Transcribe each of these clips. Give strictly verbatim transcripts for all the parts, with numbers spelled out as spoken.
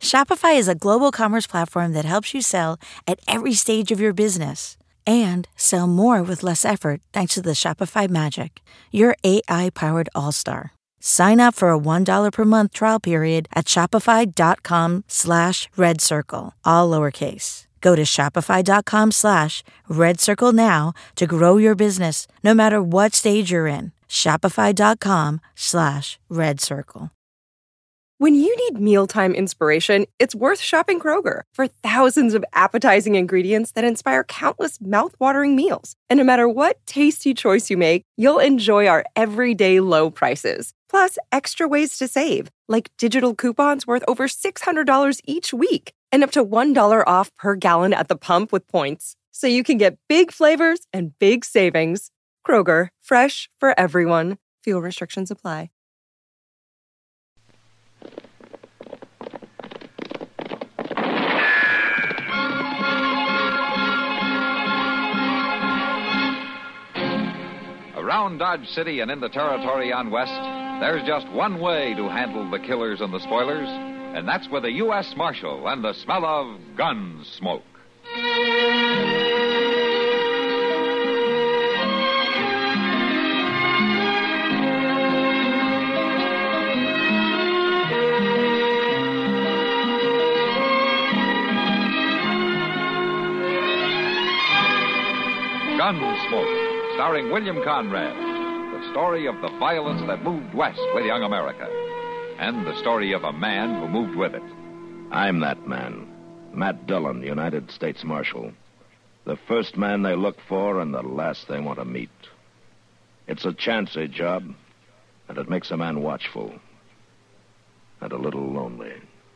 Shopify is a global commerce platform that helps you sell at every stage of your business and sell more with less effort thanks to the Shopify Magic, your A I-powered all-star. Sign up for a one dollar per month trial period at shopify.com slash red circle, all lowercase. Go to shopify.com slash red circle now to grow your business no matter what stage you're in. Shopify.com slash red circle. When you need mealtime inspiration, it's worth shopping Kroger for thousands of appetizing ingredients that inspire countless mouthwatering meals. And no matter what tasty choice you make, you'll enjoy our everyday low prices. Plus, extra ways to save, like digital coupons worth over six hundred dollars each week and up to one dollar off per gallon at the pump with points. So you can get big flavors and big savings. Kroger, fresh for everyone. Fuel restrictions apply. Around Dodge City and in the territory on West, there's just one way to handle the killers and the spoilers, and that's with a U S Marshal and the smell of gun smoke. Gunsmoke, starring William Conrad, the story of the violence that moved west with young America, and the story of a man who moved with it. I'm that man, Matt Dillon, United States Marshal. The first man they look for and the last they want to meet. It's a chancy job, and it makes a man watchful and a little lonely.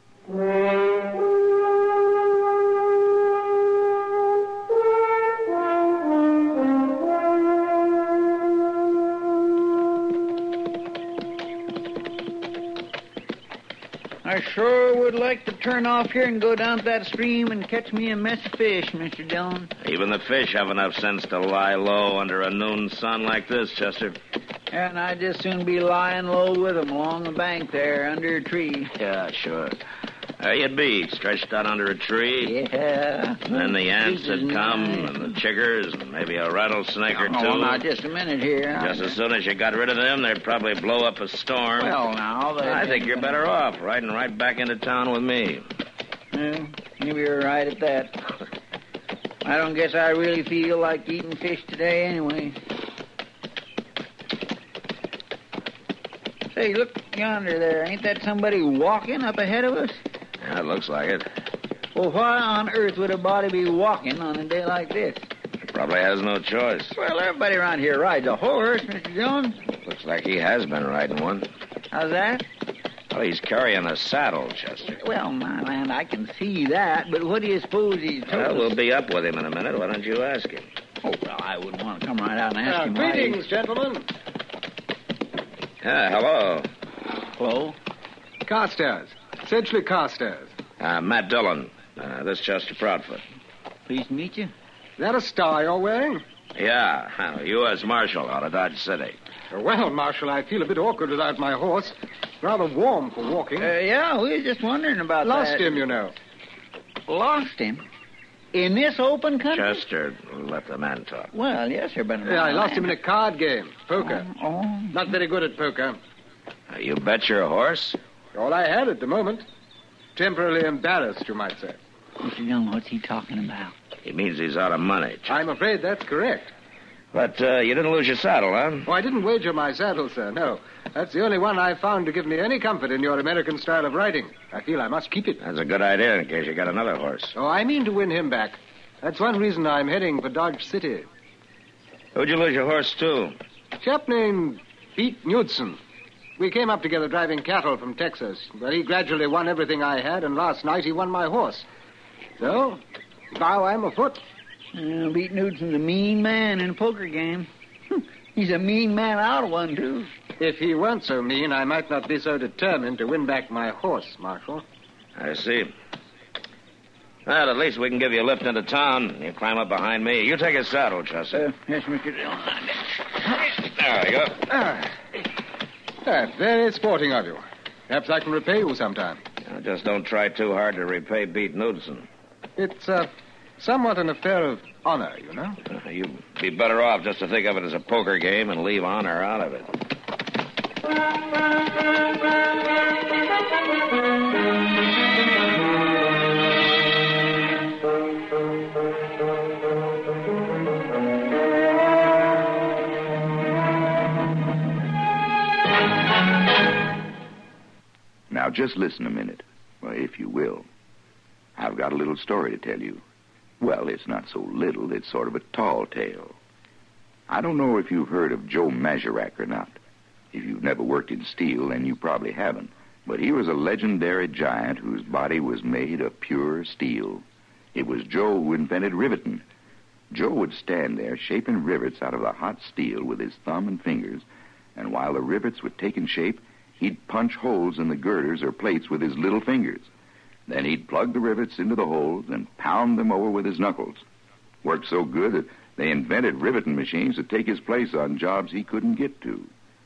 I sure would like to turn off here and go down to that stream and catch me a mess of fish, Mister Dillon. Even the fish have enough sense to lie low under a noon sun like this, Chester. And I'd just soon be lying low with 'em along the bank there under a tree. Yeah, sure. There you'd be, stretched out under a tree. Yeah. And then the ants would come, and the chiggers, and maybe a rattlesnake or two. Oh, now, just a minute here. Just as soon as you got rid of them, they'd probably blow up a storm. Well, now... I think you're better off riding right back into town with me. Well, maybe you're right at that. I don't guess I really feel like eating fish today anyway. Say, look yonder there. Ain't that somebody walking up ahead of us? Yeah, it looks like it. Well, why on earth would a body be walking on a day like this? He probably has no choice. Well, everybody around here rides a horse, Mister Jones. Looks like he has been riding one. How's that? Well, he's carrying a saddle, Chester. Well, my land, I can see that, but what do you suppose he's told Well, us? we'll be up with him in a minute. Why don't you ask him? Oh, well, I wouldn't want to come right out and ask Uh, him. why greetings, gentlemen. Yeah, hello. Hello? Carstairs. Sedgley Carstairs. Uh, Matt Dillon. Uh, this Chester Proudfoot. Pleased to meet you. Is that a star you're wearing? Yeah, U S Marshal out of Dodge City. Uh, Well, Marshal, I feel a bit awkward without my horse. Rather warm for walking. Uh, yeah, we were just wondering about Lost that. him, you know. Lost him? In this open country? Chester, let the man talk. Well, yes, sir, but... Yeah, I lost him in a card game. Poker. Oh, oh. Not very good at poker. Uh, you bet your horse? All I had at the moment. Temporarily embarrassed, you might say. Mister Young, what's he talking about? He means he's out of money. Chester. I'm afraid that's correct. But uh, you didn't lose your saddle, huh? Oh, I didn't wager my saddle, sir, no. That's the only one I've found to give me any comfort in your American style of riding. I feel I must keep it. That's a good idea in case you got another horse. Oh, I mean to win him back. That's one reason I'm heading for Dodge City. Who'd you lose your horse to? A chap named Pete Knudsen. We came up together driving cattle from Texas. But he gradually won everything I had, and last night he won my horse. So, now I'm afoot. Uh, Pete Newton's a mean man in a poker game. He's a mean man out of one, too. If he weren't so mean, I might not be so determined to win back my horse, Marshal. I see. Well, at least we can give you a lift into town. You climb up behind me. You take his saddle, Chester. Uh, yes, Mister Dillon. There we go. Ah. Ah, very sporting of you. Perhaps I can repay you sometime. Well, just don't try too hard to repay Pete Knudsen. It's uh, somewhat an affair of honor, you know. Uh, you'd be better off just to think of it as a poker game and leave honor out of it. Now, just listen a minute, well, if you will. I've got a little story to tell you. Well, it's not so little, it's sort of a tall tale. I don't know if you've heard of Joe Mazurek or not. If you've never worked in steel, then you probably haven't. But he was a legendary giant whose body was made of pure steel. It was Joe who invented riveting. Joe would stand there shaping rivets out of the hot steel with his thumb and fingers, and while the rivets were taking shape, he'd punch holes in the girders or plates with his little fingers. Then he'd plug the rivets into the holes and pound them over with his knuckles. Worked so good that they invented riveting machines to take his place on jobs he couldn't get to.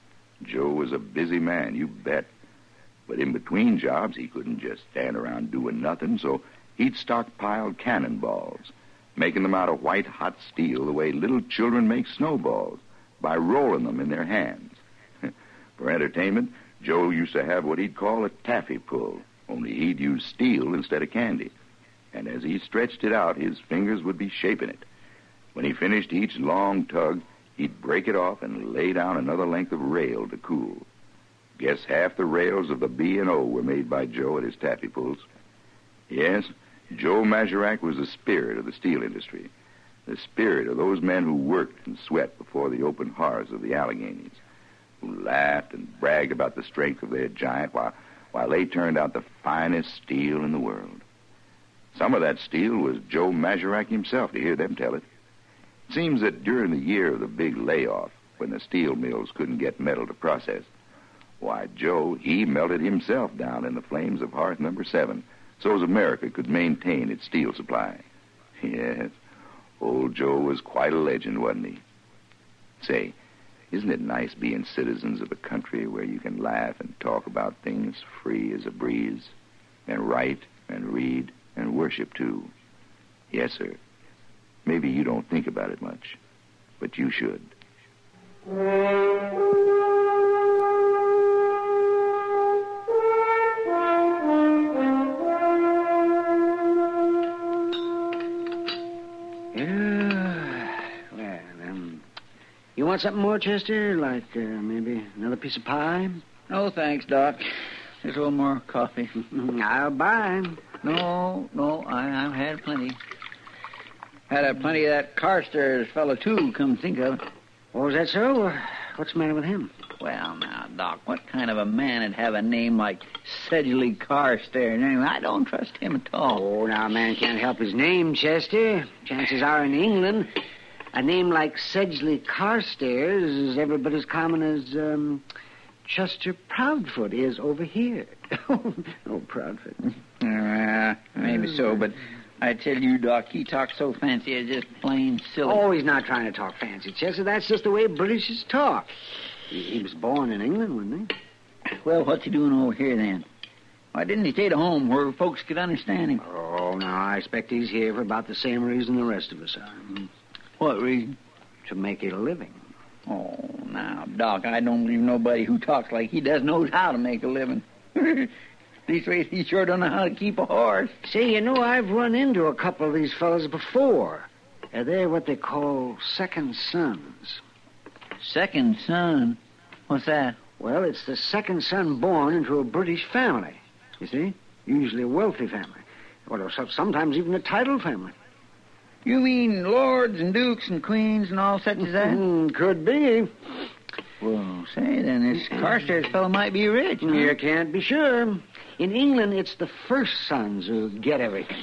Joe was a busy man, you bet. But in between jobs, he couldn't just stand around doing nothing, so he'd stockpile cannonballs, making them out of white hot steel the way little children make snowballs, by rolling them in their hands. For entertainment, Joe used to have what he'd call a taffy pull, only he'd use steel instead of candy. And as he stretched it out, his fingers would be shaping it. When he finished each long tug, he'd break it off and lay down another length of rail to cool. Guess half the rails of the B and O were made by Joe at his taffy pulls. Yes, Joe Mazurek was the spirit of the steel industry, the spirit of those men who worked and sweat before the open hearths of the Alleghenies, who laughed and bragged about the strength of their giant while, while they turned out the finest steel in the world. Some of that steel was Joe Mazurek himself, to hear them tell it. It seems that during the year of the big layoff, when the steel mills couldn't get metal to process, why, Joe, he melted himself down in the flames of hearth number seven so as America could maintain its steel supply. Yes, old Joe was quite a legend, wasn't he? Say, isn't it nice being citizens of a country where you can laugh and talk about things free as a breeze, and write and read and worship, too? Yes, sir. Maybe you don't think about it much, but you should. You want something more, Chester? Like uh, maybe another piece of pie? No, thanks, Doc. Just a little more coffee. I'll buy. No, no, I, I've had plenty. Had a plenty of that Carstairs fellow, too, come to think of it. Oh, is that so? What's the matter with him? Well, now, Doc, what kind of a man would have a name like Sedgley Carstairs? Anyway, I don't trust him at all. Oh, now, a man can't help his name, Chester. Chances are in England, a name like Sedgley Carstairs is every bit as common as um, Chester Proudfoot is over here. Oh, Proudfoot. Uh, maybe so, but I tell you, Doc, he talks so fancy, it's just plain silly. Oh, he's not trying to talk fancy, Chester. That's just the way Britishers talk. He, he was born in England, wasn't he? Well, what's he doing over here, then? Why didn't he stay at home where folks could understand him? Oh, no, I expect he's here for about the same reason the rest of us are. What reason? To make a living. Oh, now, Doc, I don't believe nobody who talks like he does knows how to make a living. These ways, he sure don't know how to keep a horse. Say, you know, I've run into a couple of these fellas before. Uh, they're what they call second sons. Second son? What's that? Well, it's the second son born into a British family. You see? Usually a wealthy family. Well, sometimes even a titled family. You mean lords and dukes and queens and all such as that? Could be. Well, say, then this Carstairs fellow might be rich, huh? You can't be sure. In England, it's the first sons who get everything.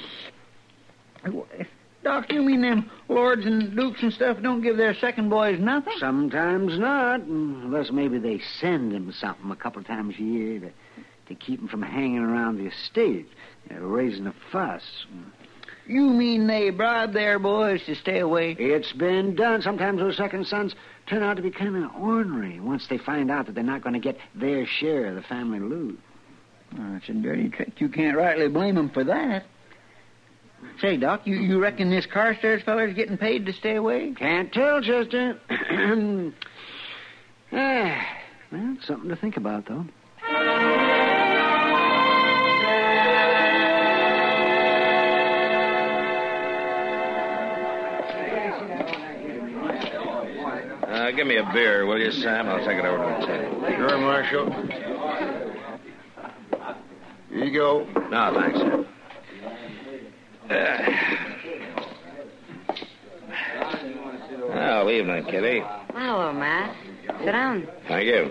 Doc, you mean them lords and dukes and stuff don't give their second boys nothing? Sometimes not, unless maybe they send them something a couple of times a year to, to keep them from hanging around the estate, you know, raising a fuss. You mean they bribe their boys to stay away? It's been done. Sometimes those second sons turn out to be kind of ornery once they find out that they're not going to get their share of the family loot. Oh, it's a dirty trick. You can't rightly blame him for that. Say, Doc, you, you reckon this Carstairs feller's getting paid to stay away? Can't tell, Chester. ah, well, something to think about, though. Uh, give me a beer, will you, Sam? I'll take it over to the table. Sure, Marshal. Here you go. No, thanks, sir. Uh, well, evening, Kitty. Hello, Matt. Sit down. Thank you.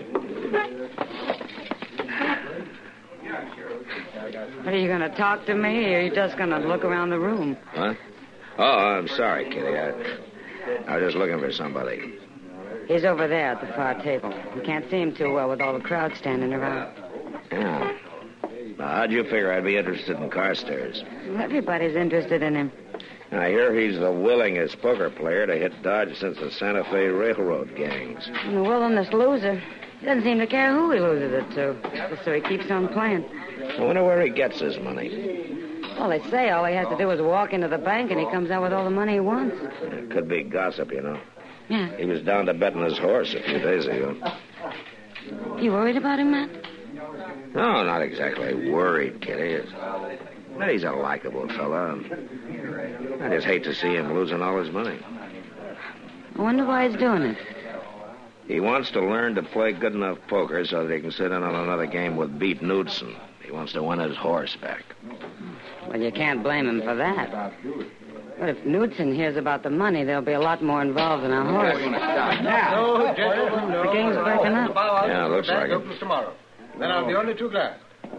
What, are you going to talk to me, or are you just going to look around the room? What? Oh, I'm sorry, Kitty. I, I was just looking for somebody. He's over there at the far table. You can't see him too well with all the crowd standing around. Yeah. Now, how'd you figure I'd be interested in Carstairs? Well, everybody's interested in him. I hear he's the willingest poker player to hit Dodge since the Santa Fe Railroad gangs. And the willingest loser. He doesn't seem to care who he loses it to. So he keeps on playing. I wonder where he gets his money. Well, they say all he has to do is walk into the bank and he comes out with all the money he wants. It could be gossip, you know. Yeah. He was down to betting his horse a few days ago. You worried about him, Matt? No, not exactly worried, Kitty. It's, but he's a likable fella. I just hate to see him losing all his money. I wonder why he's doing it. He wants to learn to play good enough poker so that he can sit in on another game with Beat Knudsen. He wants to win his horse back. Well, you can't blame him for that. But if Knudsen hears about the money, there'll be a lot more involved than a horse. No, gentlemen, no. The game's breaking up. Yeah, looks like it. Opens tomorrow. Then I'll be only too glad.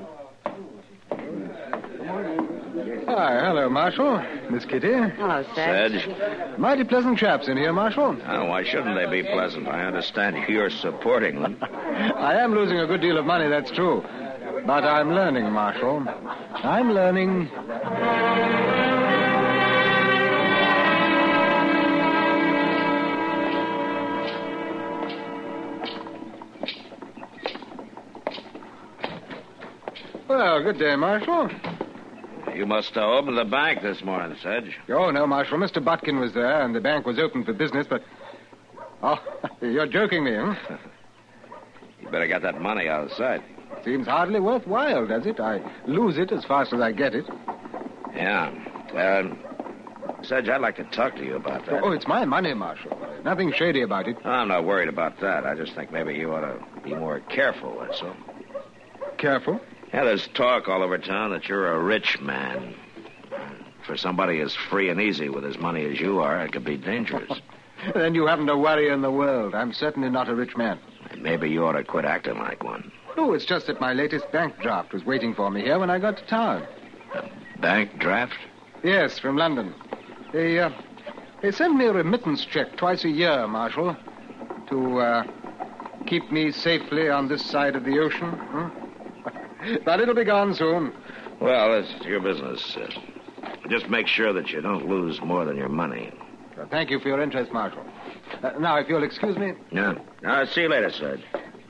Hi, hello, Marshal. Miss Kitty. Hello, Sedge. Sedge? Mighty pleasant chaps in here, Marshal. Oh, why shouldn't they be pleasant? I understand you're supporting them. I am losing a good deal of money, that's true. But I'm learning, Marshal. I'm learning. Well, good day, Marshal. You must have opened the bank this morning, Sedge. Oh, no, Marshal. Mister Butkin was there, and the bank was open for business, but... Oh, you're joking me, huh? You better get that money out of sight. Seems hardly worthwhile, does it? I lose it as fast as I get it. Yeah. Um, Sedge, I'd like to talk to you about that. Oh, it's my money, Marshal. Nothing shady about it. I'm not worried about that. I just think maybe you ought to be more careful, that's all. Careful? Yeah, there's talk all over town that you're a rich man. For somebody as free and easy with his money as you are, it could be dangerous. Then you haven't a worry in the world. I'm certainly not a rich man. Maybe you ought to quit acting like one. Oh, it's just that my latest bank draft was waiting for me here when I got to town. Bank draft? Yes, from London. They, uh, they send me a remittance check twice a year, Marshal, to, uh, keep me safely on this side of the ocean. Hmm? But it'll be gone soon. Well, it's your business. Uh, just make sure that you don't lose more than your money. Well, thank you for your interest, Marshal. Uh, now, if you'll excuse me... Yeah. I'll see you later, Sedge.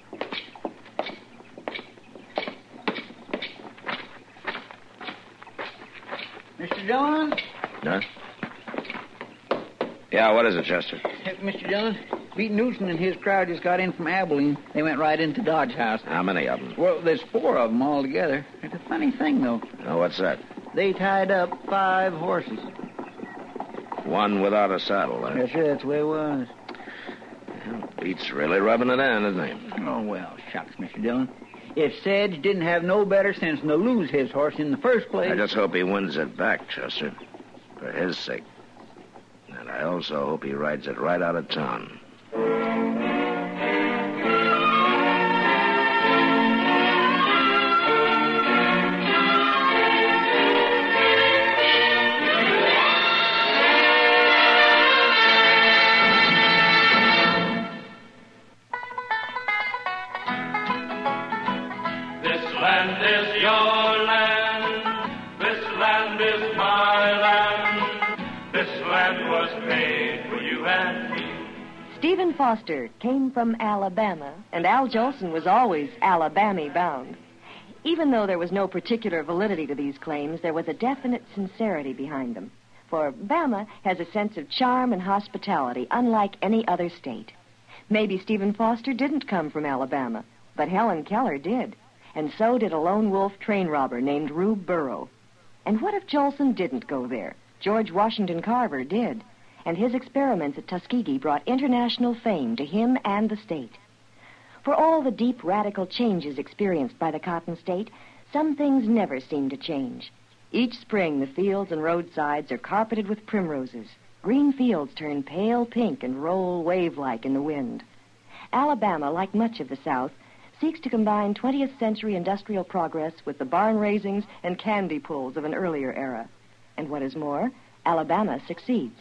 Mister Dillon? Huh? Yeah, what is it, Chester? Hey, Mister Dillon, Beat Knudsen and his crowd just got in from Abilene. They went right into Dodge House. How many of them? Well, there's four of them all together. It's a funny thing, though. Oh, what's that? They tied up five horses. One without a saddle, eh? Yes, sir, that's the way it was. Well, Beat's really rubbing it in, isn't he? Oh, well, shucks, Mister Dillon. If Sedge didn't have no better sense than to lose his horse in the first place... I just hope he wins it back, Chester. For his sake. And I also hope he rides it right out of town. land is your land. This land is my land. This land was made for you and me. Stephen Foster came from Alabama, and Al Jolson was always Alabama bound. Even though there was no particular validity to these claims, there was a definite sincerity behind them. For Bama has a sense of charm and hospitality unlike any other state. Maybe Stephen Foster didn't come from Alabama, but Helen Keller did. And so did a lone wolf train robber named Rube Burrow. And what if Jolson didn't go there? George Washington Carver did. And his experiments at Tuskegee brought international fame to him and the state. For all the deep radical changes experienced by the Cotton State, some things never seem to change. Each spring, the fields and roadsides are carpeted with primroses. Green fields turn pale pink and roll wave-like in the wind. Alabama, like much of the South, seeks to combine twentieth century industrial progress with the barn raisings and candy pulls of an earlier era. And what is more, Alabama succeeds.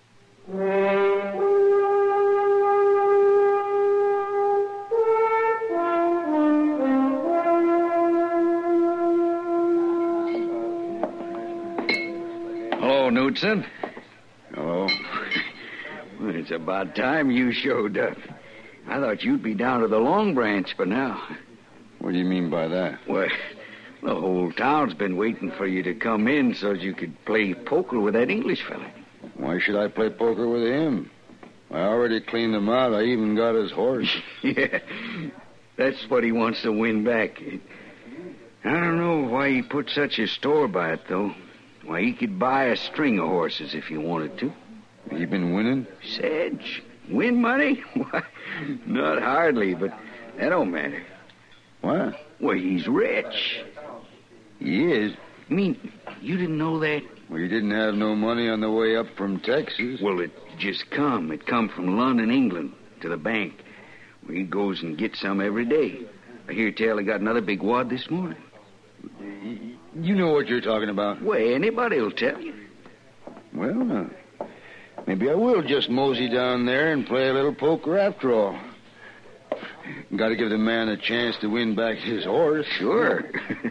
Hello, Knudsen. Oh, Well, it's about time you showed up. I thought you'd be down to the Long Branch by now. what do you mean by that? Well, the whole town's been waiting for you to come in so you could play poker with that English fella. Why should I play poker with him? I already cleaned him out. I even got his horse. Yeah, that's what he wants to win back. I don't know why he put such a store by it, though. Why, he could buy a string of horses if he wanted to. He been winning? Sedge, win money? Why, not hardly, but that don't matter. What? Well, he's rich. He is? I mean, you didn't know that? Well, he didn't have no money on the way up from Texas. Well, it just come. It come from London, England, to the bank, where he goes and gets some every day. I hear tell he got another big wad this morning. You know what you're talking about. Well, anybody'll tell you. Well, uh, maybe I will just mosey down there and play a little poker after all. Got to give the man a chance to win back his horse. Sure.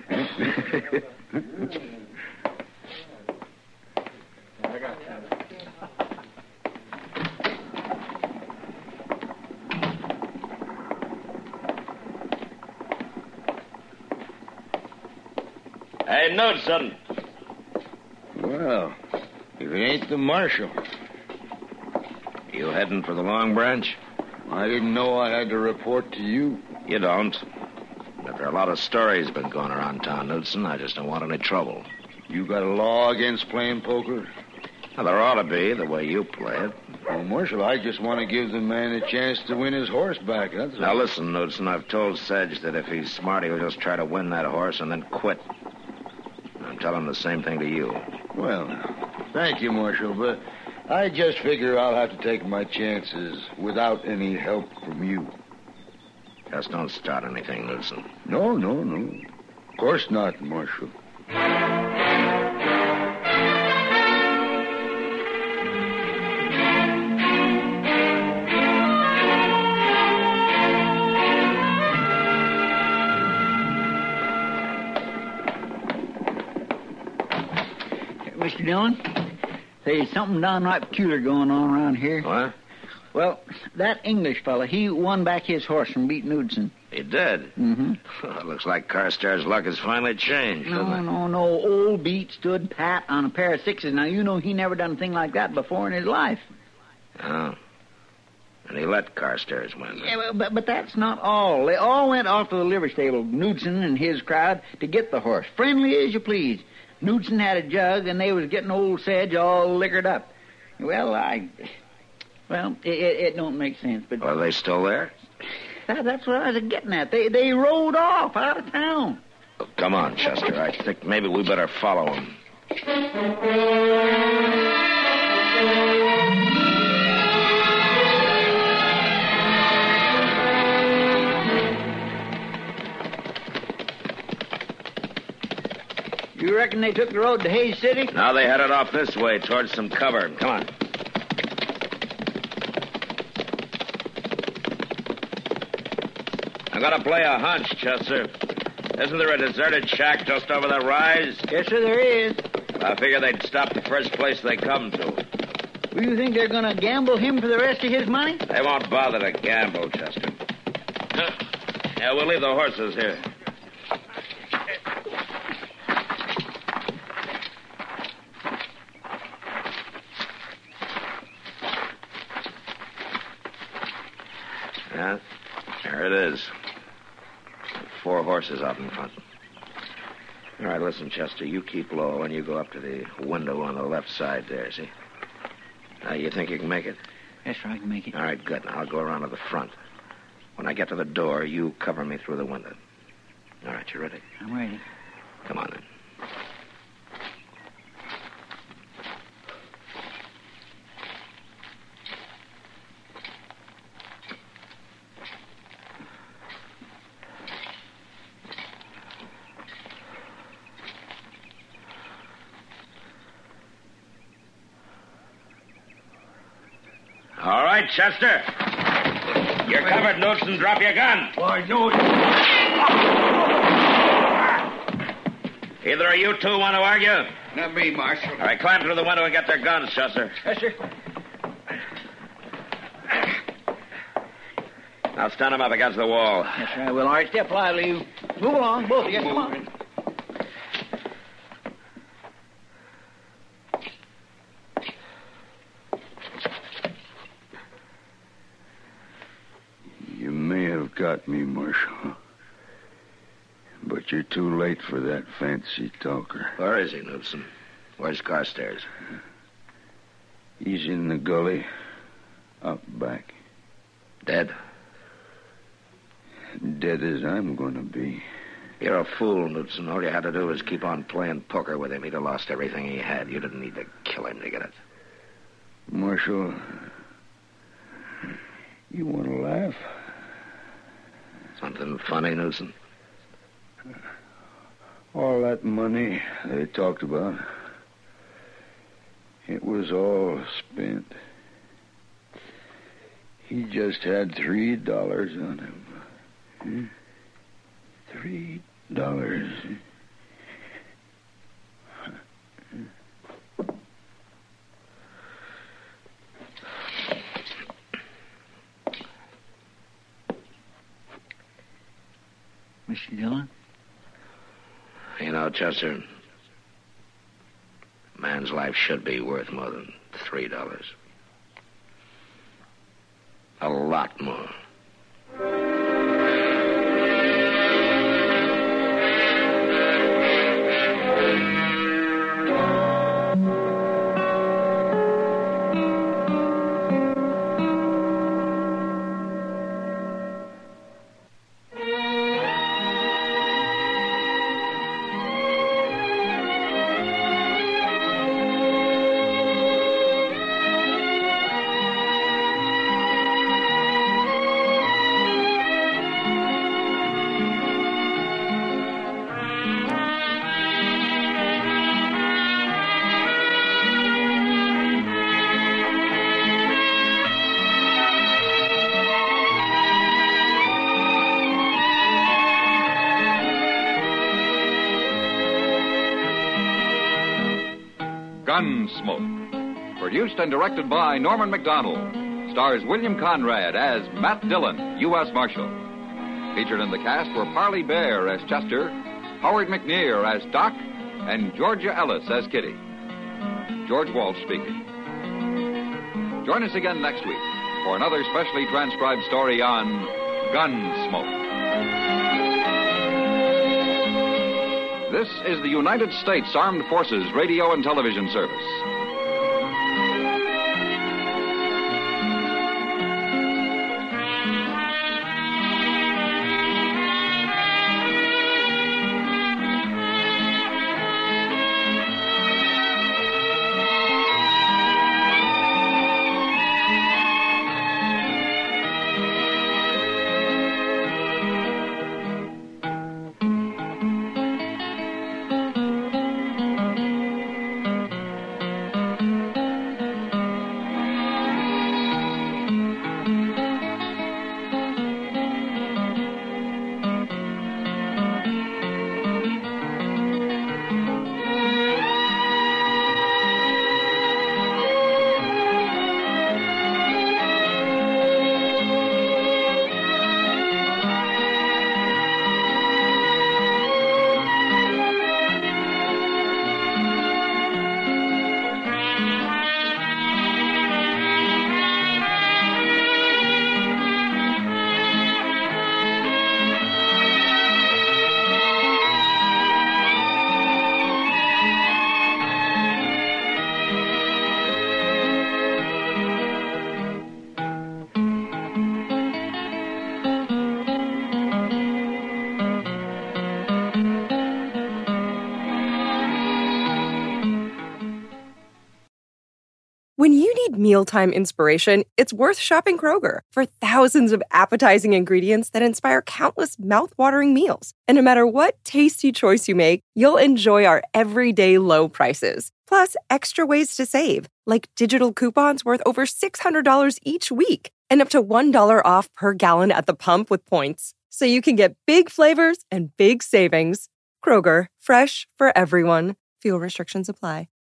Hey, Knudsen. Well, if it ain't the marshal. You heading for the Long Branch? I didn't know I had to report to you. You don't. But there are a lot of stories been going around town, Knudsen. I just don't want any trouble. You got a law against playing poker? Well, there ought to be, the way you play it. Well, Marshal, I just want to give the man a chance to win his horse back, that's all. Now, listen, Knudsen, I've told Sedge that if he's smart, he'll just try to win that horse and then quit. I'm telling him the same thing to you. Well, now, thank you, Marshal, but I just figure I'll have to take my chances without any help from you. Just don't start anything, Knudsen. No, no, no. Of course not, Marshal. Mister Dillon, there's something downright peculiar going on around here. What? Well, that English fella, he won back his horse from Beat Knudsen. He did? Mm-hmm. Well, it looks like Carstairs' luck has finally changed, No, doesn't it? no, no. Old Beat stood pat on a pair of sixes. Now, you know he never done a thing like that before in his life. Oh. And he let Carstairs win. Yeah, well, but, but that's not all. They all went off to the livery stable, Knudsen and his crowd, to get the horse. Friendly as you please. Knudsen had a jug, and they was getting old Sedge all liquored up. Well, I... Well, it, it, it don't make sense, but... Are they still there? That, that's what I was getting at. They they rode off out of town. Oh, come on, Chester. I think maybe we better follow him. You reckon they took the road to Hayes City? Now they headed off this way towards some cover. Come on. I'm gonna play a hunch, Chester. Isn't there a deserted shack just over the rise? Yes, sir, there is. I figure they'd stop the first place they come to. Do you think they're going to gamble him for the rest of his money? They won't bother to gamble, Chester. Yeah, we'll leave the horses here. it is. Four horses out in front. All right, listen, Chester, you keep low and you go up to the window on the left side there, see? Now, you think you can make it? Yes, sir, I can make it. All right, good. Now, I'll go around to the front. When I get to the door, you cover me through the window. All right, you ready? I'm ready. Come on, then. All right, Chester. You're covered, Knudsen. Drop your gun. Why, no. Either of you two want to argue? Not me, Marshal. All right, climb through the window and get their guns, Chester. Yes, sir. Now stand them up against the wall. Yes, sir, I will. All right, step lively, you. Move along, both of you. Come on. You may have got me, Marshal. But you're too late for that fancy talker. Where is he, Knudsen? Where's Carstairs? He's in the gully, out back. Dead? Dead as I'm going to be. You're a fool, Knudsen. All you had to do was keep on playing poker with him. He'd have lost everything he had. You didn't need to kill him to get it. Marshal, you want to laugh? Something funny, Knudsen? All that money they talked about, it was all spent. He just had three dollars on him. Hmm? Three dollars. Mister Dillon? You know, Chester, a man's life should be worth more than three dollars. A lot more. Gunsmoke. Produced and directed by Norman McDonald. Stars William Conrad as Matt Dillon, U S Marshal. Featured in the cast were Parley Bear as Chester, Howard McNear as Doc, and Georgia Ellis as Kitty. George Walsh speaking. Join us again next week for another specially transcribed story on Gunsmoke. This is the United States Armed Forces Radio and Television Service. When you need mealtime inspiration, it's worth shopping Kroger for thousands of appetizing ingredients that inspire countless mouth-watering meals. And no matter what tasty choice you make, you'll enjoy our everyday low prices. Plus, extra ways to save, like digital coupons worth over six hundred dollars each week and up to one dollar off per gallon at the pump with points. So you can get big flavors and big savings. Kroger, fresh for everyone. Fuel restrictions apply.